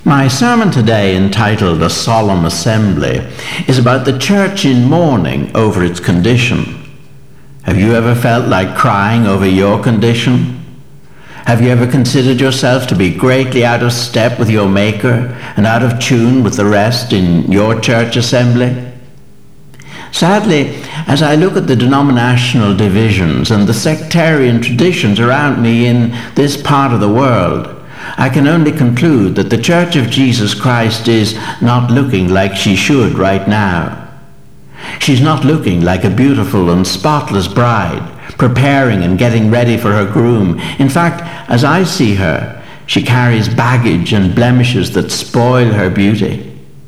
My sermon today, entitled A Solemn Assembly, is about the church in mourning over its condition. Have you ever felt like crying over your condition? Have you ever considered yourself to be greatly out of step with your Maker and out of tune with the rest in your church assembly? Sadly, as I look at the denominational divisions and the sectarian traditions around me in this part of the world, I can only conclude that the Church of Jesus Christ is not looking like she should right now. She's not looking like a beautiful and spotless bride, preparing and getting ready for her groom. In fact, as I see her, she carries baggage and blemishes that spoil her beauty.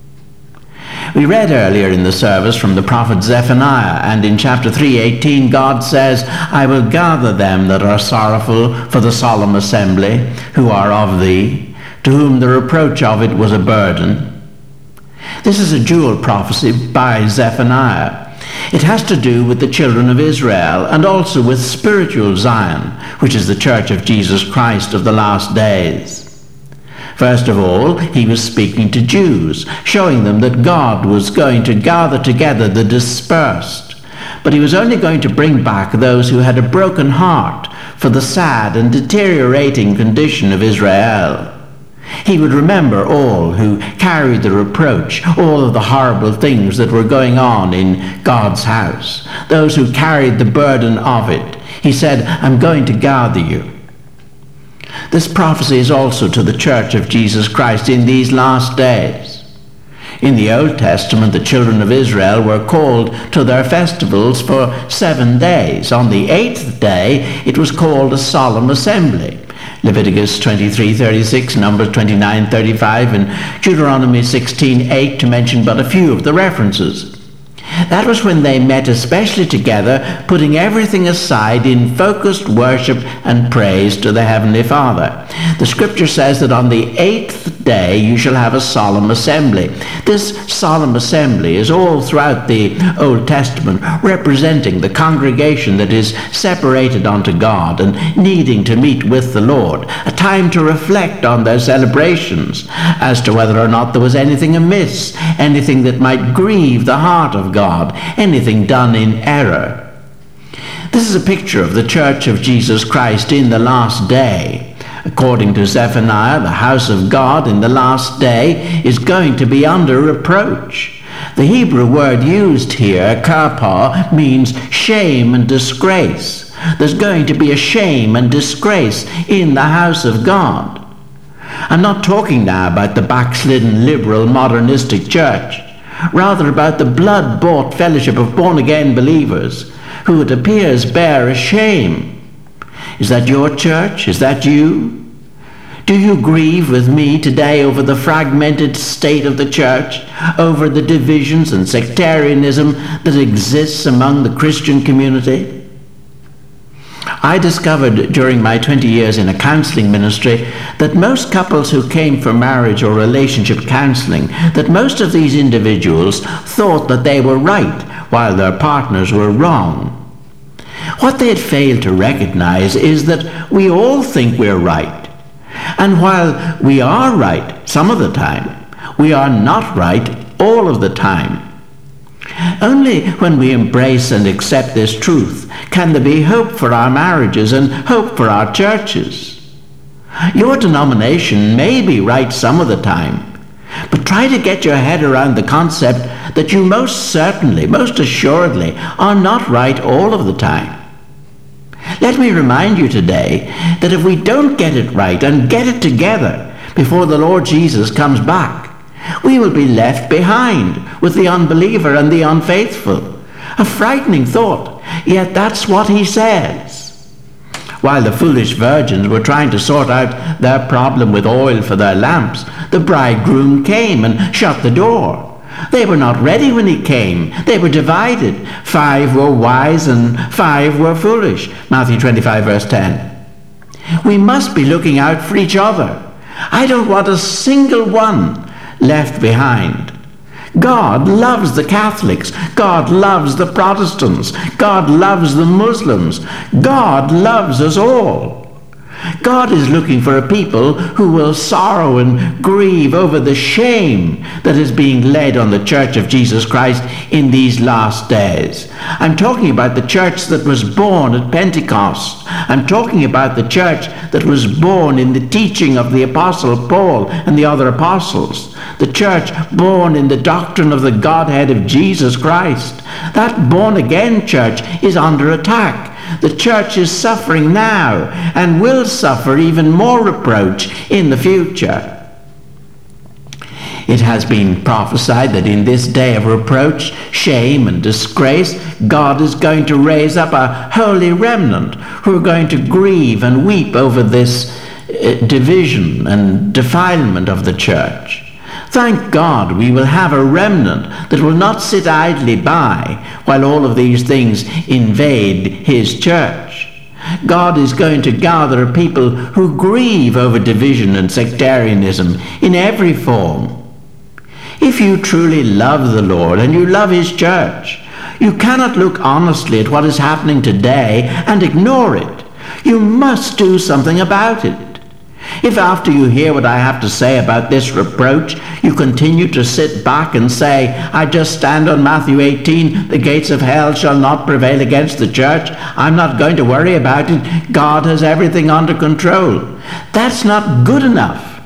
We read earlier in the service from the prophet Zephaniah, and in chapter 3:18 God says, "I will gather them that are sorrowful for the solemn assembly, who are of thee, to whom the reproach of it was a burden." This is a dual prophecy by Zephaniah. It has to do with the children of Israel and also with spiritual Zion, which is the Church of Jesus Christ of the last days. First of all, he was speaking to Jews, showing them that God was going to gather together the dispersed, but he was only going to bring back those who had a broken heart for the sad and deteriorating condition of Israel. He would remember all who carried the reproach, all of the horrible things that were going on in God's house, those who carried the burden of it. He said, "I'm going to gather you." This prophecy is also to the Church of Jesus Christ in these last days. In the Old Testament, the children of Israel were called to their festivals for 7 days. On the 8th day, it was called a solemn assembly. Leviticus 23:36, Numbers 29:35, and Deuteronomy 16:8, to mention but a few of the references. That was when they met especially together, putting everything aside in focused worship and praise to the Heavenly Father. The scripture says that on the 8th day you shall have a solemn assembly. This solemn assembly is all throughout the Old Testament, representing the congregation that is separated unto God and needing to meet with the Lord, a time to reflect on their celebrations as to whether or not there was anything amiss, anything that might grieve the heart of God, anything done in error. This is a picture of the Church of Jesus Christ in the last day. According to Zephaniah, the house of God in the last day is going to be under reproach. The Hebrew word used here, karpa, means shame and disgrace. There's going to be a shame and disgrace in the house of God. I'm not talking now about the backslidden, liberal, modernistic church, rather about the blood-bought fellowship of born-again believers who, it appears, bear a shame. Is that your church? Is that you? Do you grieve with me today over the fragmented state of the church, over the divisions and sectarianism that exists among the Christian community? I discovered during my 20 years in a counseling ministry that most couples who came for marriage or relationship counseling, that most of these individuals thought that they were right while their partners were wrong. What they had failed to recognize is that we all think we're right. And while we are right some of the time, we are not right all of the time. Only when we embrace and accept this truth can there be hope for our marriages and hope for our churches. Your denomination may be right some of the time, but try to get your head around the concept that you most certainly, most assuredly, are not right all of the time. Let me remind you today that if we don't get it right and get it together before the Lord Jesus comes back, we will be left behind with the unbeliever and the unfaithful. A frightening thought, yet that's what he says. While the foolish virgins were trying to sort out their problem with oil for their lamps, the bridegroom came and shut the door. They were not ready when he came. They were divided. 5 were wise and 5 were foolish. Matthew 25, verse 10. We must be looking out for each other. I don't want a single one left behind. God loves the Catholics. God loves the Protestants. God loves the Muslims. God loves us all. God is looking for a people who will sorrow and grieve over the shame that is being laid on the Church of Jesus Christ in these last days. I'm talking about the church that was born at Pentecost. I'm talking about the church that was born in the teaching of the Apostle Paul and the other apostles. The church born in the doctrine of the Godhead of Jesus Christ. That born-again church is under attack. The church is suffering now and will suffer even more reproach in the future. It has been prophesied that in this day of reproach, shame, and disgrace, God is going to raise up a holy remnant who are going to grieve and weep over this division and defilement of the church. Thank God we will have a remnant that will not sit idly by while all of these things invade his church. God is going to gather a people who grieve over division and sectarianism in every form. If you truly love the Lord and you love his church, you cannot look honestly at what is happening today and ignore it. You must do something about it. If after you hear what I have to say about this reproach, you continue to sit back and say, I just stand on Matthew 18, the gates of hell shall not prevail against the church, I'm not going to worry about it, God has everything under control. That's not good enough.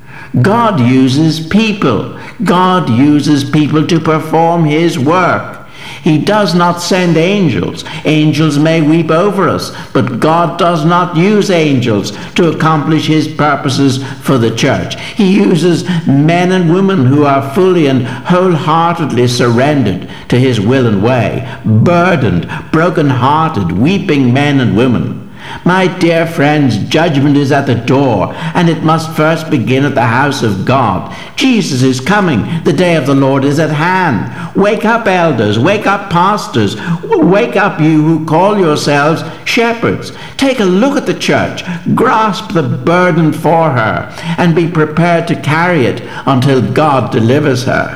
God uses people. God uses people to perform his work. He does not send angels. Angels may weep over us, but God does not use angels to accomplish his purposes for the church. He uses men and women who are fully and wholeheartedly surrendered to his will and way, burdened, broken-hearted, weeping men and women. My dear friends, judgment is at the door, and it must first begin at the house of God. Jesus is coming. The day of the Lord is at hand. Wake up, elders. Wake up, pastors. Wake up, you who call yourselves shepherds. Take a look at the church. Grasp the burden for her, and be prepared to carry it until God delivers her.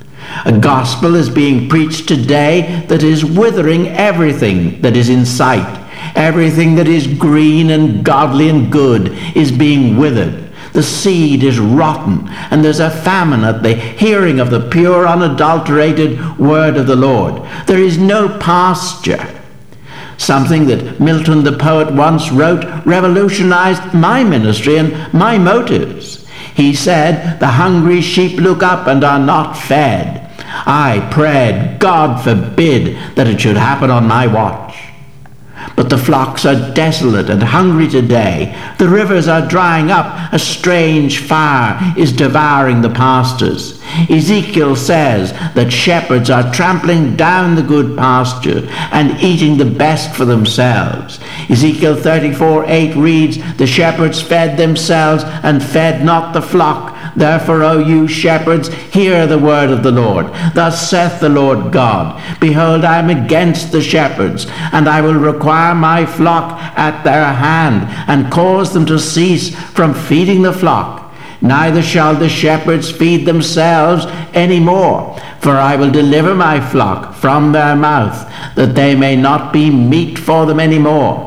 A gospel is being preached today that is withering everything that is in sight. Everything that is green and godly and good is being withered. The seed is rotten, and there's a famine at the hearing of the pure, unadulterated word of the Lord. There is no pasture. Something that Milton the poet once wrote revolutionized my ministry and my motives. He said, the hungry sheep look up and are not fed. I prayed, God forbid that it should happen on my watch. But the flocks are desolate and hungry today. The rivers are drying up. A strange fire is devouring the pastures. Ezekiel says that shepherds are trampling down the good pasture and eating the best for themselves. Ezekiel 34:8 reads, the shepherds fed themselves and fed not the flock. Therefore, O you shepherds, hear the word of the Lord. Thus saith the Lord God, behold, I am against the shepherds, and I will require my flock at their hand, and cause them to cease from feeding the flock. Neither shall the shepherds feed themselves any more, for I will deliver my flock from their mouth, that they may not be meat for them any more.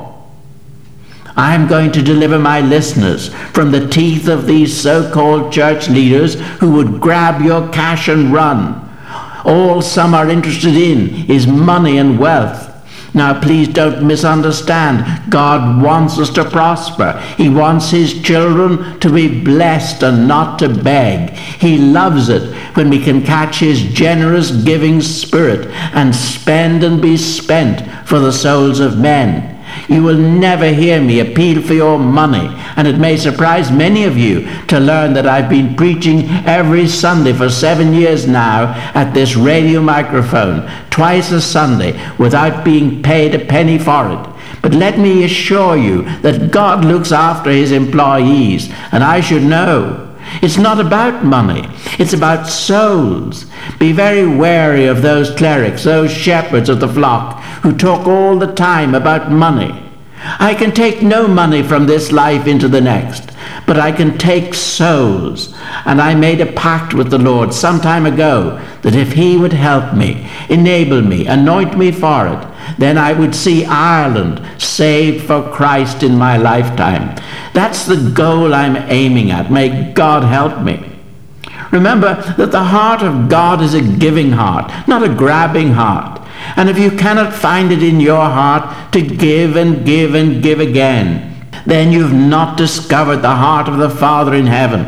I am going to deliver my listeners from the teeth of these so-called church leaders who would grab your cash and run. All some are interested in is money and wealth. Now, please don't misunderstand. God wants us to prosper. He wants his children to be blessed and not to beg. He loves it when we can catch his generous giving spirit and spend and be spent for the souls of men. You will never hear me appeal for your money, and it may surprise many of you to learn that I've been preaching every Sunday for 7 years now at this radio microphone, twice a Sunday, without being paid a penny for it. But let me assure you that God looks after his employees, and I should know. It's not about money. It's about souls. Be very wary of those clerics, those shepherds of the flock, who talk all the time about money. I can take no money from this life into the next, but I can take souls. And I made a pact with the Lord some time ago that if he would help me, enable me, anoint me for it, then I would see Ireland saved for Christ in my lifetime. That's the goal I'm aiming at. May God help me. Remember that the heart of God is a giving heart, not a grabbing heart. And if you cannot find it in your heart to give and give and give again, then you've not discovered the heart of the Father in heaven.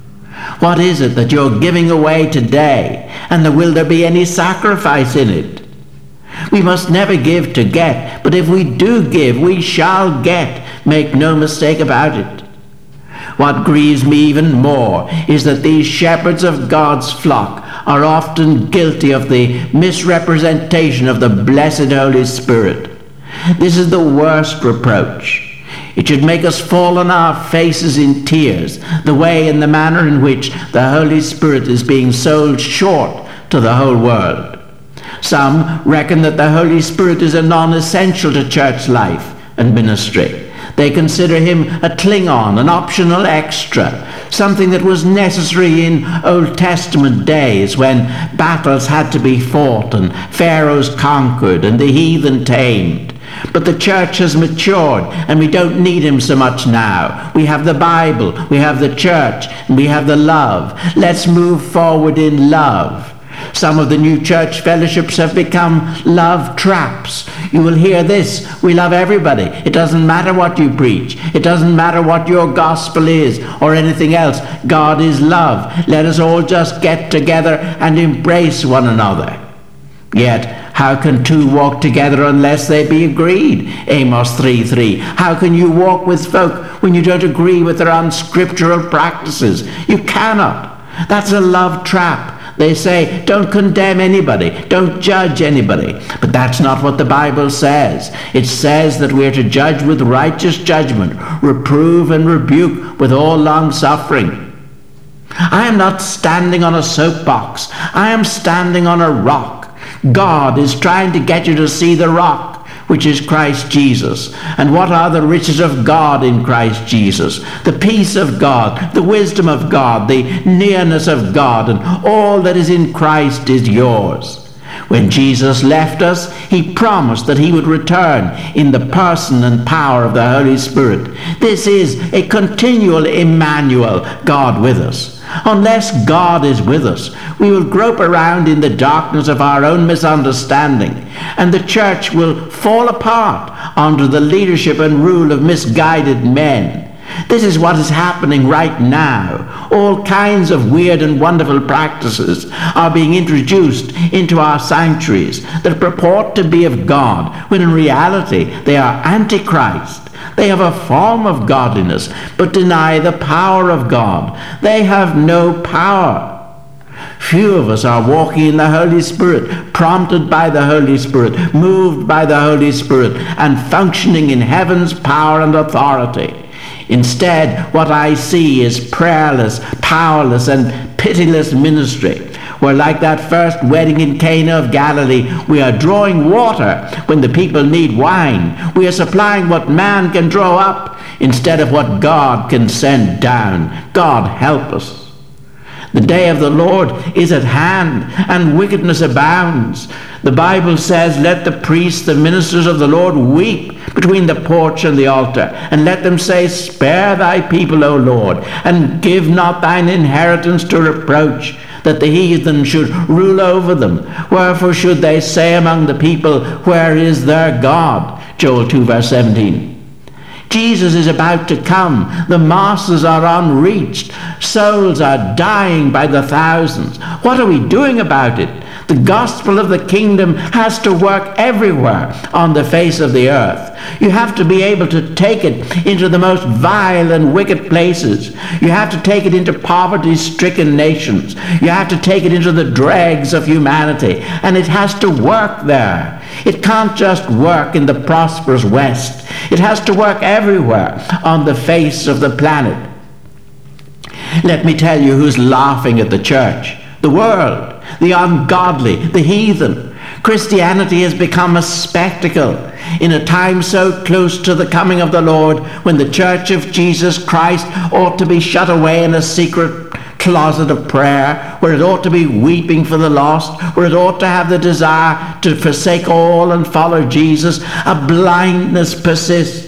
What is it that you're giving away today, and will there be any sacrifice in it? We must never give to get, but if we do give, we shall get. Make no mistake about it. What grieves me even more is that these shepherds of God's flock are often guilty of the misrepresentation of the blessed Holy Spirit. This is the worst reproach. It should make us fall on our faces in tears, the way and the manner in which the Holy Spirit is being sold short to the whole world. Some reckon that the Holy Spirit is a non-essential to church life and ministry. They consider him a Klingon, an optional extra, something that was necessary in Old Testament days when battles had to be fought and pharaohs conquered and the heathen tamed. But the church has matured and we don't need him so much now. We have the Bible, we have the church, and we have the love. Let's move forward in love. Some of the new church fellowships have become love traps. You will hear this: we love everybody. It doesn't matter what you preach. It doesn't matter what your gospel is or anything else. God is love. Let us all just get together and embrace one another. Yet, how can two walk together unless they be agreed? Amos 3:3. How can you walk with folk when you don't agree with their unscriptural practices? You cannot. That's a love trap. They say, don't condemn anybody, don't judge anybody. But that's not what the Bible says. It says that we are to judge with righteous judgment, reprove and rebuke with all long-suffering. I am not standing on a soapbox. I am standing on a rock. God is trying to get you to see the rock, which is Christ Jesus. And what are the riches of God in Christ Jesus? The peace of God, the wisdom of God, the nearness of God, and all that is in Christ is yours. When Jesus left us, he promised that he would return in the person and power of the Holy Spirit. This is a continual Emmanuel, God with us. Unless God is with us, we will grope around in the darkness of our own misunderstanding, and the church will fall apart under the leadership and rule of misguided men. This is what is happening right now. All kinds of weird and wonderful practices are being introduced into our sanctuaries that purport to be of God, when in reality they are antichrist. They have a form of godliness, but deny the power of God. They have no power. Few of us are walking in the Holy Spirit, prompted by the Holy Spirit, moved by the Holy Spirit, and functioning in heaven's power and authority. Instead, what I see is prayerless, powerless, and pitiless ministry, where, like that first wedding in Cana of Galilee, we are drawing water when the people need wine. We are supplying what man can draw up instead of what God can send down. God help us. The day of the Lord is at hand, and wickedness abounds. The Bible says, let the priests, the ministers of the Lord, weep between the porch and the altar, and let them say, spare thy people, O Lord, and give not thine inheritance to reproach, that the heathen should rule over them. Wherefore should they say among the people, where is their God? Joel 2 verse 17. Jesus is about to come. The masses are unreached. Souls are dying by the thousands. What are we doing about it? The gospel of the kingdom has to work everywhere on the face of the earth. You have to be able to take it into the most vile and wicked places. You have to take it into poverty-stricken nations. You have to take it into the dregs of humanity. And it has to work there. It can't just work in the prosperous West. It has to work everywhere on the face of the planet. Let me tell you who's laughing at the church. The world, the ungodly, the heathen. Christianity has become a spectacle in a time so close to the coming of the Lord, when the Church of Jesus Christ ought to be shut away in a secret closet of prayer, where it ought to be weeping for the lost, where it ought to have the desire to forsake all and follow Jesus. A blindness persists.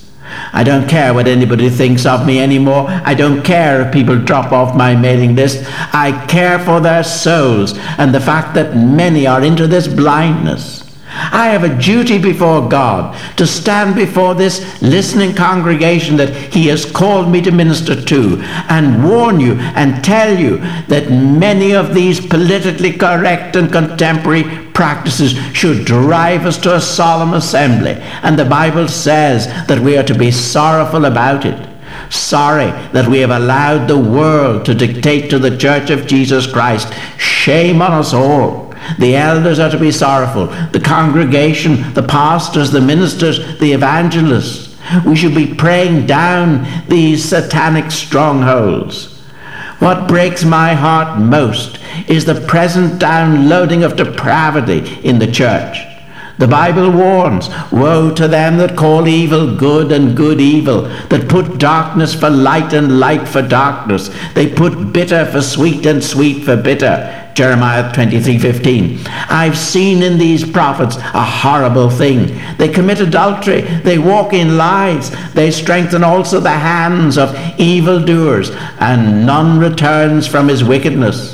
I don't care what anybody thinks of me anymore. I don't care if people drop off my mailing list. I care for their souls and the fact that many are into this blindness. I have a duty before God to stand before this listening congregation that He has called me to minister to, and warn you and tell you that many of these politically correct and contemporary practices should drive us to a solemn assembly. And the Bible says that we are to be sorrowful about it. Sorry that we have allowed the world to dictate to the Church of Jesus Christ. Shame on us all. The elders are to be sorrowful. The congregation, the pastors, the ministers, the evangelists. We should be praying down these satanic strongholds. What breaks my heart most is the present downloading of depravity in the church. The Bible warns, woe to them that call evil good and good evil, that put darkness for light and light for darkness. They put bitter for sweet and sweet for bitter. Jeremiah 23:15. I've seen in these prophets a horrible thing. They commit adultery. They walk in lies. They strengthen also the hands of evildoers, and none returns from his wickedness.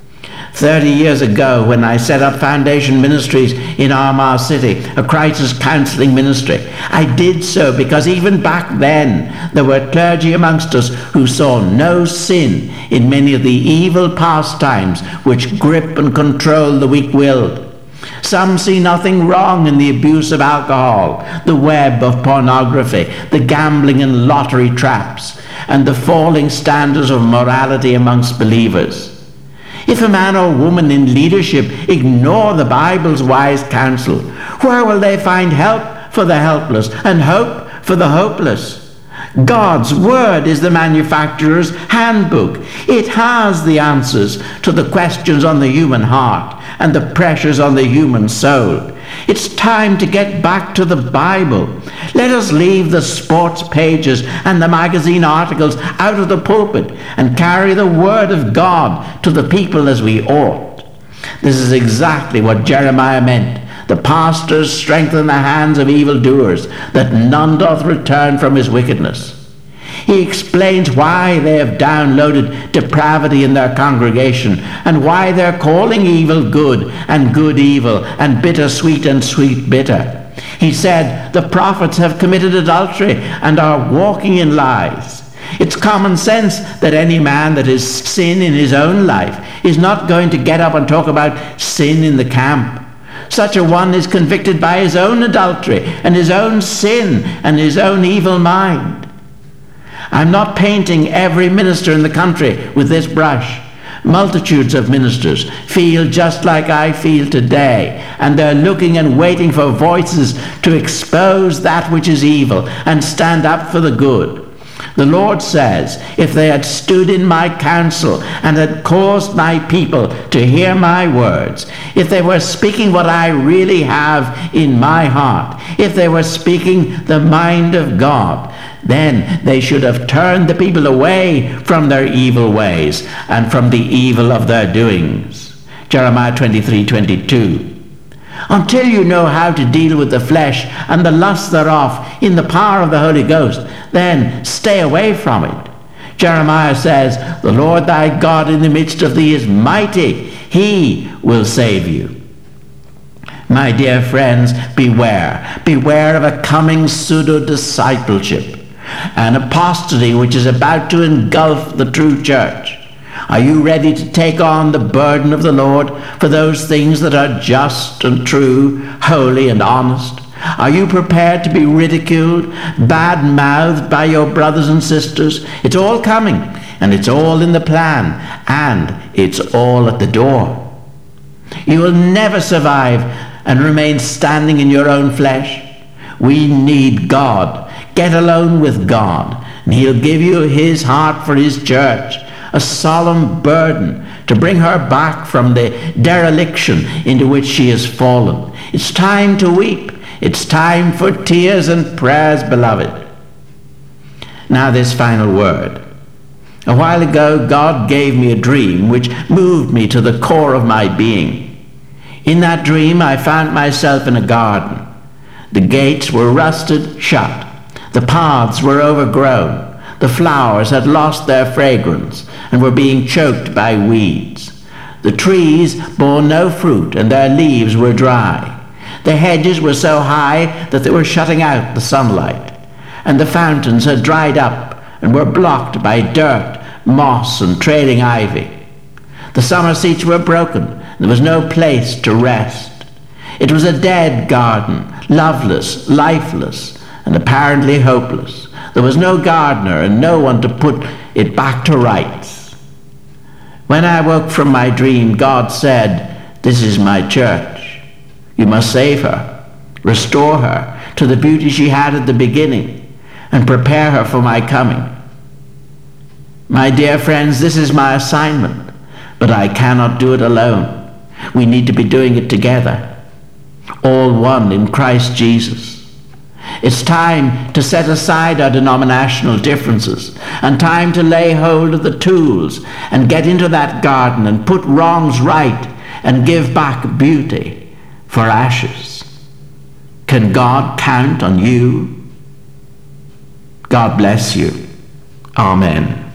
30 years ago, when I set up Foundation Ministries in Armagh City, a crisis counseling ministry, I did so because even back then there were clergy amongst us who saw no sin in many of the evil pastimes which grip and control the weak-willed. Some see nothing wrong in the abuse of alcohol, the web of pornography, the gambling and lottery traps, and the falling standards of morality amongst believers. If a man or woman in leadership ignore the Bible's wise counsel, where will they find help for the helpless and hope for the hopeless? God's word is the manufacturer's handbook. It has the answers to the questions on the human heart and the pressures on the human soul. It's time to get back to the Bible. Let us leave the sports pages and the magazine articles out of the pulpit and carry the Word of God to the people as we ought. This is exactly what Jeremiah meant. The pastors strengthen the hands of evildoers, that none doth return from his wickedness. He explains why they have downloaded depravity in their congregation, and why they're calling evil good and good evil, and bitter sweet and sweet bitter. He said the prophets have committed adultery and are walking in lies. It's common sense that any man that has sin in his own life is not going to get up and talk about sin in the camp. Such a one is convicted by his own adultery and his own sin and his own evil mind. I'm not painting every minister in the country with this brush. Multitudes of ministers feel just like I feel today, and they're looking and waiting for voices to expose that which is evil and stand up for the good. The Lord says, if they had stood in my counsel and had caused my people to hear my words, if they were speaking what I really have in my heart, if they were speaking the mind of God, then they should have turned the people away from their evil ways and from the evil of their doings. Jeremiah 23:22. Until you know how to deal with the flesh and the lust thereof in the power of the Holy Ghost, then stay away from it. Jeremiah says, the Lord thy God in the midst of thee is mighty. He will save you. My dear friends, beware. Beware of a coming pseudo-discipleship, an apostasy which is about to engulf the true church. Are you ready to take on the burden of the Lord for those things that are just and true, holy and honest? Are you prepared to be ridiculed, bad-mouthed by your brothers and sisters? It's all coming, and it's all in the plan, and it's all at the door. You will never survive and remain standing in your own flesh. We need God. Get alone with God, and He'll give you His heart for His church. a solemn burden to bring her back from the dereliction into which she has fallen. It's time to weep. It's time for tears and prayers, beloved. Now this final word. A while ago, God gave me a dream which moved me to the core of my being. In that dream, I found myself in a garden. The gates were rusted shut. The paths were overgrown. The flowers had lost their fragrance and were being choked by weeds. The trees bore no fruit, and their leaves were dry. The hedges were so high that they were shutting out the sunlight, and the fountains had dried up and were blocked by dirt, moss, and trailing ivy. The summer seats were broken. There was no place to rest. It was a dead garden, loveless, lifeless, and apparently hopeless. There was no gardener and no one to put it back to rights. When I woke from my dream, God said, "This is my church. You must save her, restore her to the beauty she had at the beginning, and prepare her for my coming." My dear friends, this is my assignment, but I cannot do it alone. We need to be doing it together, all one in Christ Jesus. It's time to set aside our denominational differences and time to lay hold of the tools and get into that garden and put wrongs right and give back beauty for ashes. Can God count on you? God bless you. Amen.